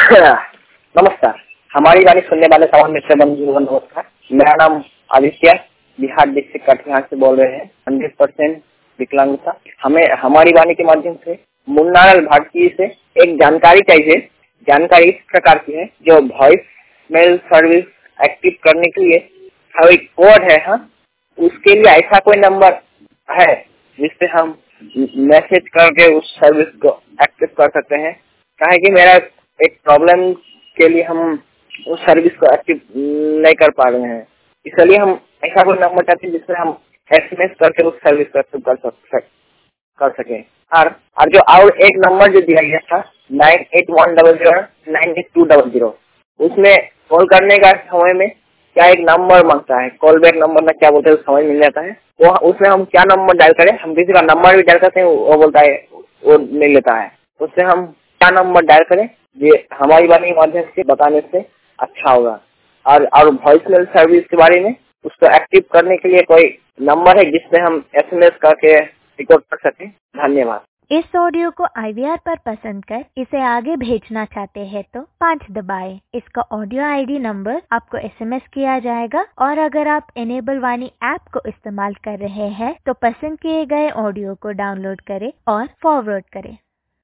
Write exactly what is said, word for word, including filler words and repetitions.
नमस्कार। हमारी वाणी सुनने वाले तमाम मित्र बंधुओं को नमस्कार। मेरा नाम आदित्य, बिहार डिस्ट्रिक्ट कटिहार से बोल रहे हैं। हंड्रेड परसेंट विकलांगता। हमें हमारी वाणी के माध्यम से मुन्नालाल भारती से एक जानकारी चाहिए। जानकारी इस प्रकार की है, जो वॉइस मेल सर्विस एक्टिव करने के लिए एक कोड है, हाँ, उसके लिए ऐसा कोई नंबर है जिससे हम मैसेज करके उस सर्विस को एक्टिव कर सकते हैं। कहा है कि मेरा एक प्रॉब्लम के लिए हम उस सर्विस को एक्टिव नहीं कर पा रहे हैं, इसलिए हम ऐसा कोई नंबर चाहते हैं जिससे हम एसएमएस करके उस सर्विस को एक्टिव कर सक कर सके। और और जो और एक नंबर जो दिया गया था nine eight one double zero nine eight two double zero, उसमें कॉल करने का समय में क्या एक नंबर मांगता है, कॉल बैक नंबर में क्या बोलते हैं, समझ मिल जाता है। वो उसमें हम क्या नंबर डायल करें, हम किसी का नंबर भी डायल करते हैं, वो बोलता है, वो नहीं लेता है। उससे हम क्या नंबर डायल करें, ये हमारी वाणी के माध्यम से बताने से अच्छा होगा। और और वॉइस मेल सर्विस के बारे में उसको एक्टिव करने के लिए कोई नंबर है जिससे हम एसएमएस करके रिकॉर्ड कर सकें। धन्यवाद। इस ऑडियो को आई वी आर पर पसंद कर इसे आगे भेजना चाहते हैं तो पाँच दबाएं। इसका ऑडियो आईडी नंबर आपको एसएमएस किया जाएगा। और अगर आप इनेबल वाणी ऐप को इस्तेमाल कर रहे हैं तो पसंद किए गए ऑडियो को डाउनलोड करें और फॉरवर्ड करें।